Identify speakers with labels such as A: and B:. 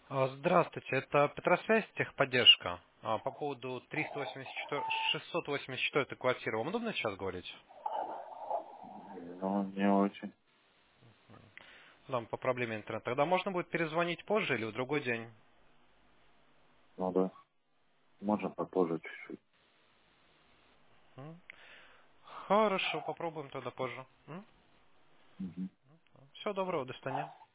A: Здравствуйте, это Петросвязь, техподдержка. По поводу 384, 684 квартиры. Вам удобно сейчас говорить?
B: Ну, не очень.
A: Там по проблеме интернета. Тогда можно будет перезвонить позже или в другой день?
B: Ну да. Можно попозже чуть-чуть.
A: М? Хорошо, попробуем тогда позже.
B: Мгм.
A: Всего доброго, до свидания.